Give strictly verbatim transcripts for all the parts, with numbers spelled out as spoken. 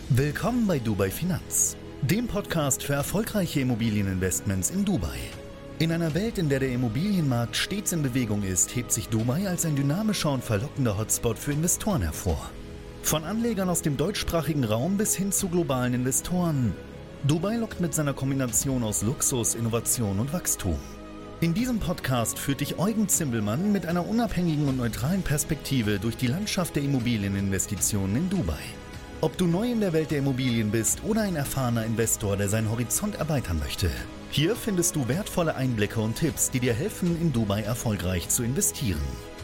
Willkommen bei Dubai Finanz, dem Podcast für erfolgreiche Immobilieninvestments in Dubai. In einer Welt, in der der Immobilienmarkt stets in Bewegung ist, hebt sich Dubai als ein dynamischer und verlockender Hotspot für Investoren hervor. Von Anlegern aus dem deutschsprachigen Raum bis hin zu globalen Investoren. Dubai lockt mit seiner Kombination aus Luxus, Innovation und Wachstum. In diesem Podcast führt dich Eugen Zimbelmann mit einer unabhängigen und neutralen Perspektive durch die Landschaft der Immobilieninvestitionen in Dubai. Ob du neu in der Welt der Immobilien bist oder ein erfahrener Investor, der seinen Horizont erweitern möchte, hier findest du wertvolle Einblicke und Tipps, die dir helfen, in Dubai erfolgreich zu investieren.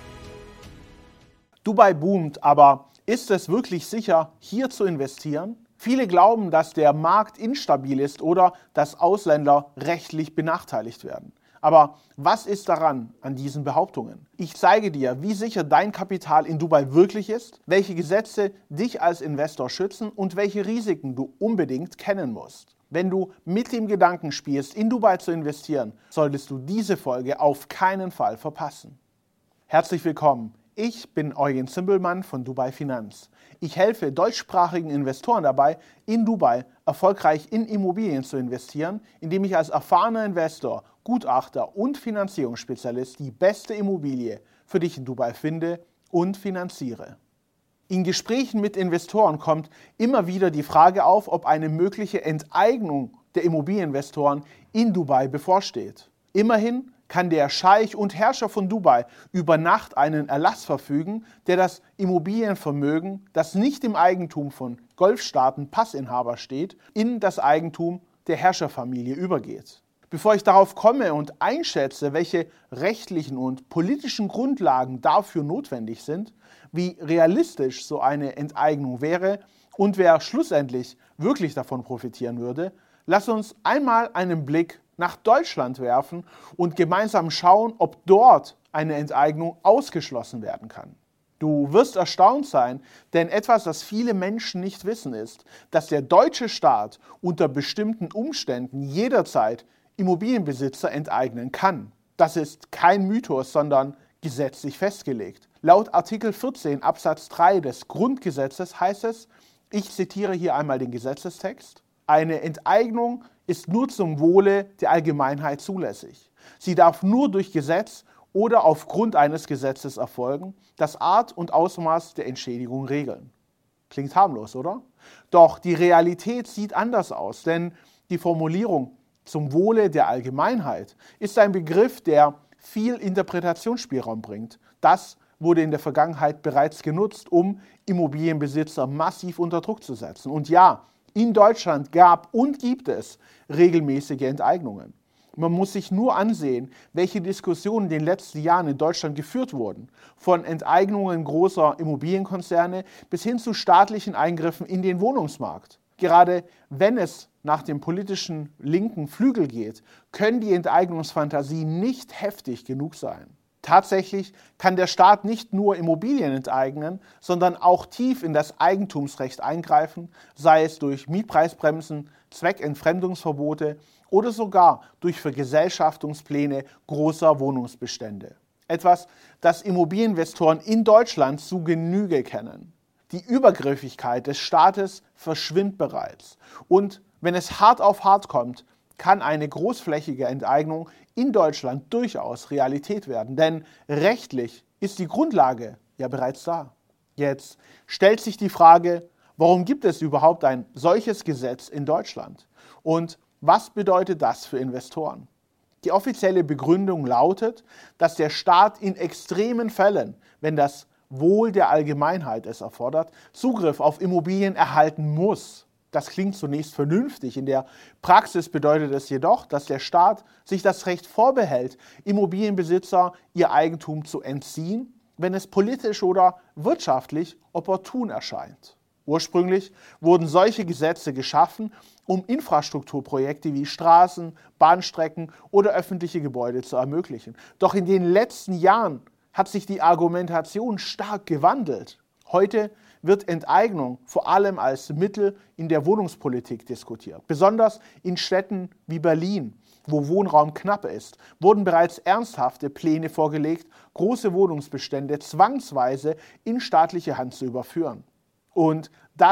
Dubai boomt, aber ist es wirklich sicher, hier zu investieren? Viele glauben, dass der Markt instabil ist oder dass Ausländer rechtlich benachteiligt werden. Aber was ist daran an diesen Behauptungen? Ich zeige dir, wie sicher dein Kapital in Dubai wirklich ist, welche Gesetze dich als Investor schützen und welche Risiken du unbedingt kennen musst. Wenn du mit dem Gedanken spielst, in Dubai zu investieren, solltest du diese Folge auf keinen Fall verpassen. Herzlich willkommen. Ich bin Eugen Zimbelmann von Dubai Finanz. Ich helfe deutschsprachigen Investoren dabei, in Dubai erfolgreich in Immobilien zu investieren, indem ich als erfahrener Investor, Gutachter und Finanzierungsspezialist die beste Immobilie für dich in Dubai finde und finanziere. In Gesprächen mit Investoren kommt immer wieder die Frage auf, ob eine mögliche Enteignung der Immobilieninvestoren in Dubai bevorsteht. Immerhin kann der Scheich und Herrscher von Dubai über Nacht einen Erlass verfügen, der das Immobilienvermögen, das nicht im Eigentum von Golfstaaten Passinhaber steht, in das Eigentum der Herrscherfamilie übergeht. Bevor ich darauf komme und einschätze, welche rechtlichen und politischen Grundlagen dafür notwendig sind, wie realistisch so eine Enteignung wäre und wer schlussendlich wirklich davon profitieren würde, lass uns einmal einen Blick nach Deutschland werfen und gemeinsam schauen, ob dort eine Enteignung ausgeschlossen werden kann. Du wirst erstaunt sein, denn etwas, das viele Menschen nicht wissen, ist, dass der deutsche Staat unter bestimmten Umständen jederzeit Immobilienbesitzer enteignen kann. Das ist kein Mythos, sondern gesetzlich festgelegt. Laut Artikel vierzehn Absatz drei des Grundgesetzes heißt es, ich zitiere hier einmal den Gesetzestext, eine Enteignung ist nur zum Wohle der Allgemeinheit zulässig. Sie darf nur durch Gesetz oder aufgrund eines Gesetzes erfolgen, das Art und Ausmaß der Entschädigung regeln. Klingt harmlos, oder? Doch die Realität sieht anders aus, denn die Formulierung zum Wohle der Allgemeinheit ist ein Begriff, der viel Interpretationsspielraum bringt. Das wurde in der Vergangenheit bereits genutzt, um Immobilienbesitzer massiv unter Druck zu setzen. Und ja, in Deutschland gab und gibt es regelmäßige Enteignungen. Man muss sich nur ansehen, welche Diskussionen in den letzten Jahren in Deutschland geführt wurden. Von Enteignungen großer Immobilienkonzerne bis hin zu staatlichen Eingriffen in den Wohnungsmarkt. Gerade wenn es nach dem politischen linken Flügel geht, können die Enteignungsfantasien nicht heftig genug sein. Tatsächlich kann der Staat nicht nur Immobilien enteignen, sondern auch tief in das Eigentumsrecht eingreifen, sei es durch Mietpreisbremsen, Zweckentfremdungsverbote oder sogar durch Vergesellschaftungspläne großer Wohnungsbestände. Etwas, das Immobilieninvestoren in Deutschland zu Genüge kennen. Die Übergriffigkeit des Staates verschwimmt bereits. Und wenn es hart auf hart kommt, kann eine großflächige Enteignung in Deutschland durchaus Realität werden. Denn rechtlich ist die Grundlage ja bereits da. Jetzt stellt sich die Frage, warum gibt es überhaupt ein solches Gesetz in Deutschland? Und was bedeutet das für Investoren? Die offizielle Begründung lautet, dass der Staat in extremen Fällen, wenn das Wohl der Allgemeinheit es erfordert, Zugriff auf Immobilien erhalten muss. Das klingt zunächst vernünftig. In der Praxis bedeutet es jedoch, dass der Staat sich das Recht vorbehält, Immobilienbesitzer ihr Eigentum zu entziehen, wenn es politisch oder wirtschaftlich opportun erscheint. Ursprünglich wurden solche Gesetze geschaffen, um Infrastrukturprojekte wie Straßen, Bahnstrecken oder öffentliche Gebäude zu ermöglichen. Doch in den letzten Jahren hat sich die Argumentation stark gewandelt. Heute wird Enteignung vor allem als Mittel in der Wohnungspolitik diskutiert. Besonders in Städten wie Berlin, wo Wohnraum knapp ist, wurden bereits ernsthafte Pläne vorgelegt, große Wohnungsbestände zwangsweise in staatliche Hand zu überführen. Und das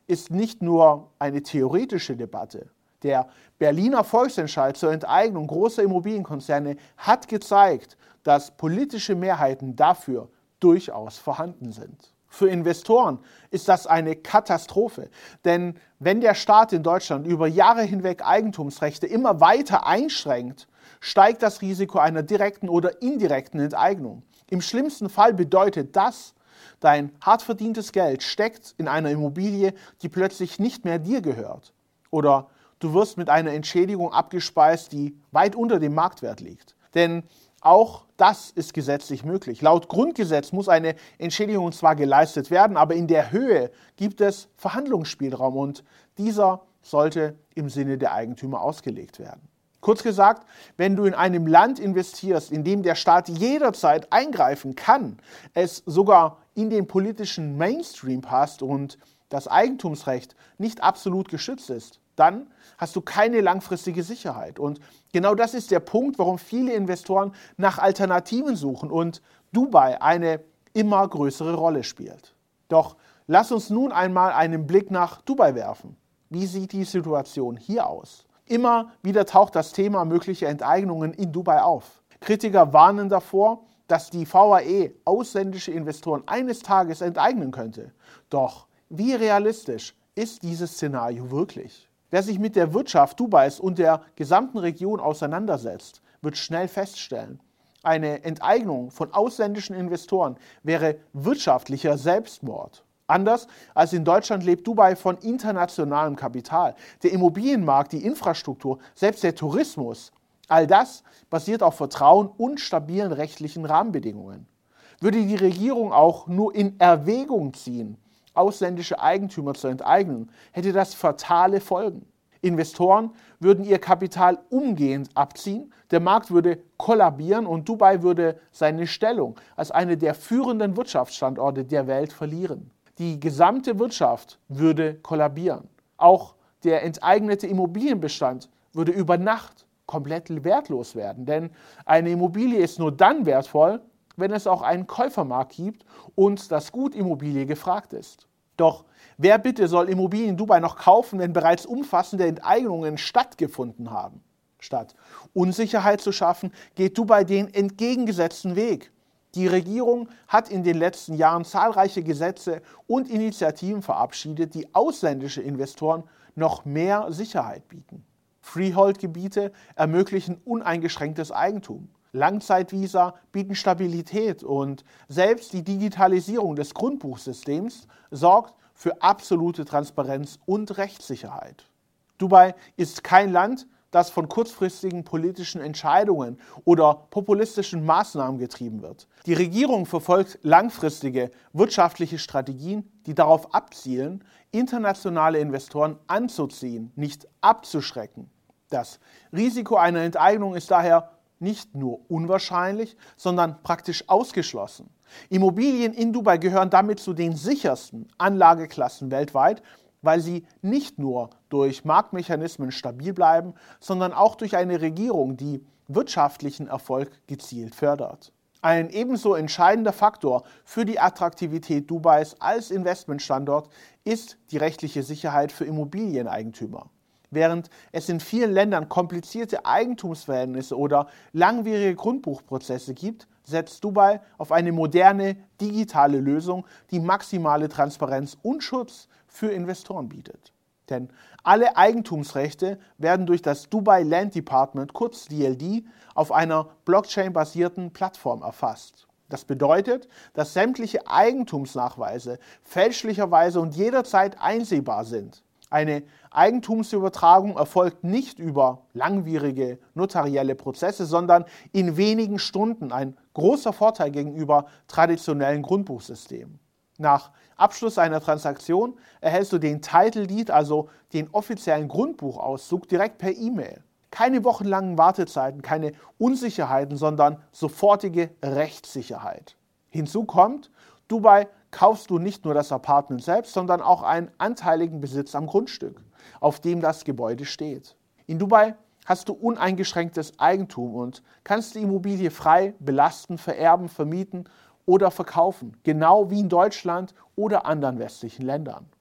ist nicht nur eine theoretische Debatte. Der Berliner Volksentscheid zur Enteignung großer Immobilienkonzerne hat gezeigt, dass politische Mehrheiten dafür durchaus vorhanden sind. Für Investoren ist das eine Katastrophe, denn wenn der Staat in Deutschland über Jahre hinweg Eigentumsrechte immer weiter einschränkt, steigt das Risiko einer direkten oder indirekten Enteignung. Im schlimmsten Fall bedeutet das, dein hart verdientes Geld steckt in einer Immobilie, die plötzlich nicht mehr dir gehört. Oder du wirst mit einer Entschädigung abgespeist, die weit unter dem Marktwert liegt. Denn auch das ist gesetzlich möglich. Laut Grundgesetz muss eine Entschädigung zwar geleistet werden, aber in der Höhe gibt es Verhandlungsspielraum und dieser sollte im Sinne der Eigentümer ausgelegt werden. Kurz gesagt, wenn du in einem Land investierst, in dem der Staat jederzeit eingreifen kann, es sogar in den politischen Mainstream passt und das Eigentumsrecht nicht absolut geschützt ist, dann hast du keine langfristige Sicherheit. Und genau das ist der Punkt, warum viele Investoren nach Alternativen suchen und Dubai eine immer größere Rolle spielt. Doch lass uns nun einmal einen Blick nach Dubai werfen. Wie sieht die Situation hier aus? Immer wieder taucht das Thema möglicher Enteignungen in Dubai auf. Kritiker warnen davor, dass die V A E ausländische Investoren eines Tages enteignen könnte. Doch wie realistisch ist dieses Szenario wirklich? Wer sich mit der Wirtschaft Dubais und der gesamten Region auseinandersetzt, wird schnell feststellen, eine Enteignung von ausländischen Investoren wäre wirtschaftlicher Selbstmord. Anders als in Deutschland lebt Dubai von internationalem Kapital. Der Immobilienmarkt, die Infrastruktur, selbst der Tourismus, all das basiert auf Vertrauen und stabilen rechtlichen Rahmenbedingungen. Würde die Regierung auch nur in Erwägung ziehen, ausländische Eigentümer zu enteignen, hätte das fatale Folgen. Investoren würden ihr Kapital umgehend abziehen, der Markt würde kollabieren und Dubai würde seine Stellung als eine der führenden Wirtschaftsstandorte der Welt verlieren. Die gesamte Wirtschaft würde kollabieren. Auch der enteignete Immobilienbestand würde über Nacht komplett wertlos werden, denn eine Immobilie ist nur dann wertvoll, wenn es auch einen Käufermarkt gibt und das Gut Immobilie gefragt ist. Doch wer bitte soll Immobilien in Dubai noch kaufen, wenn bereits umfassende Enteignungen stattgefunden haben? Statt Unsicherheit zu schaffen, geht Dubai den entgegengesetzten Weg. Die Regierung hat in den letzten Jahren zahlreiche Gesetze und Initiativen verabschiedet, die ausländische Investoren noch mehr Sicherheit bieten. Freehold-Gebiete ermöglichen uneingeschränktes Eigentum. Langzeitvisa bieten Stabilität und selbst die Digitalisierung des Grundbuchsystems sorgt für absolute Transparenz und Rechtssicherheit. Dubai ist kein Land, das von kurzfristigen politischen Entscheidungen oder populistischen Maßnahmen getrieben wird. Die Regierung verfolgt langfristige wirtschaftliche Strategien, die darauf abzielen, internationale Investoren anzuziehen, nicht abzuschrecken. Das Risiko einer Enteignung ist daher nicht nur unwahrscheinlich, sondern praktisch ausgeschlossen. Immobilien in Dubai gehören damit zu den sichersten Anlageklassen weltweit, weil sie nicht nur durch Marktmechanismen stabil bleiben, sondern auch durch eine Regierung, die wirtschaftlichen Erfolg gezielt fördert. Ein ebenso entscheidender Faktor für die Attraktivität Dubais als Investmentstandort ist die rechtliche Sicherheit für Immobilieneigentümer. Während es in vielen Ländern komplizierte Eigentumsverhältnisse oder langwierige Grundbuchprozesse gibt, setzt Dubai auf eine moderne, digitale Lösung, die maximale Transparenz und Schutz für Investoren bietet. Denn alle Eigentumsrechte werden durch das Dubai Land Department, kurz D L D, auf einer Blockchain-basierten Plattform erfasst. Das bedeutet, dass sämtliche Eigentumsnachweise fälschlicherweise und jederzeit einsehbar sind. Eine Eigentumsübertragung erfolgt nicht über langwierige notarielle Prozesse, sondern in wenigen Stunden, ein großer Vorteil gegenüber traditionellen Grundbuchsystemen. Nach Abschluss einer Transaktion erhältst du den Title Deed, also den offiziellen Grundbuchauszug, direkt per E-Mail. Keine wochenlangen Wartezeiten, keine Unsicherheiten, sondern sofortige Rechtssicherheit. Hinzu kommt, Dubai kaufst du nicht nur das Apartment selbst, sondern auch einen anteiligen Besitz am Grundstück, auf dem das Gebäude steht. In Dubai hast du uneingeschränktes Eigentum und kannst die Immobilie frei belasten, vererben, vermieten oder verkaufen, genau wie in Deutschland oder anderen westlichen Ländern.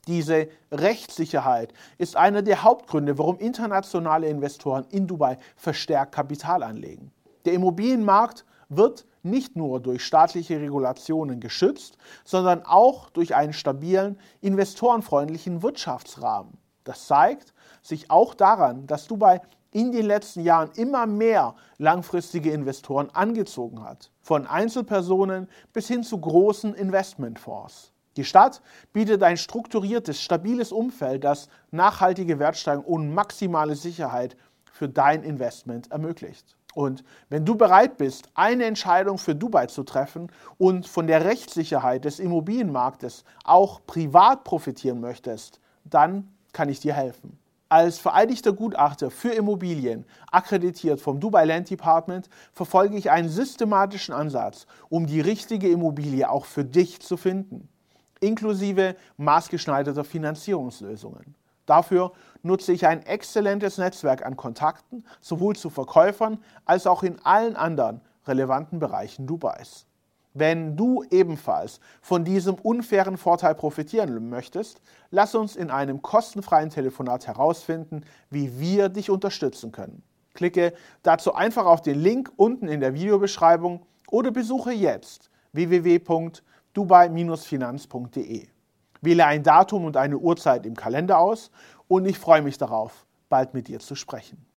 Diese Rechtssicherheit ist einer der Hauptgründe, warum internationale Investoren in Dubai verstärkt Kapital anlegen. Der Immobilienmarkt wird nicht nur durch staatliche Regulationen geschützt, sondern auch durch einen stabilen, investorenfreundlichen Wirtschaftsrahmen. Das zeigt sich auch daran, dass Dubai in den letzten Jahren immer mehr langfristige Investoren angezogen hat, von Einzelpersonen bis hin zu großen Investmentfonds. Die Stadt bietet ein strukturiertes, stabiles Umfeld, das nachhaltige Wertsteigerung und maximale Sicherheit für dein Investment ermöglicht. Und wenn du bereit bist, eine Entscheidung für Dubai zu treffen und von der Rechtssicherheit des Immobilienmarktes auch privat profitieren möchtest, dann kann ich dir helfen. Als vereidigter Gutachter für Immobilien, akkreditiert vom Dubai Land Department, verfolge ich einen systematischen Ansatz, um die richtige Immobilie auch für dich zu finden, inklusive maßgeschneiderter Finanzierungslösungen. Dafür nutze ich ein exzellentes Netzwerk an Kontakten, sowohl zu Verkäufern als auch in allen anderen relevanten Bereichen Dubais. Wenn du ebenfalls von diesem unfairen Vorteil profitieren möchtest, lass uns in einem kostenfreien Telefonat herausfinden, wie wir dich unterstützen können. Klicke dazu einfach auf den Link unten in der Videobeschreibung oder besuche jetzt w w w punkt dubai Bindestrich finanz punkt de. Wähle ein Datum und eine Uhrzeit im Kalender aus und ich freue mich darauf, bald mit dir zu sprechen.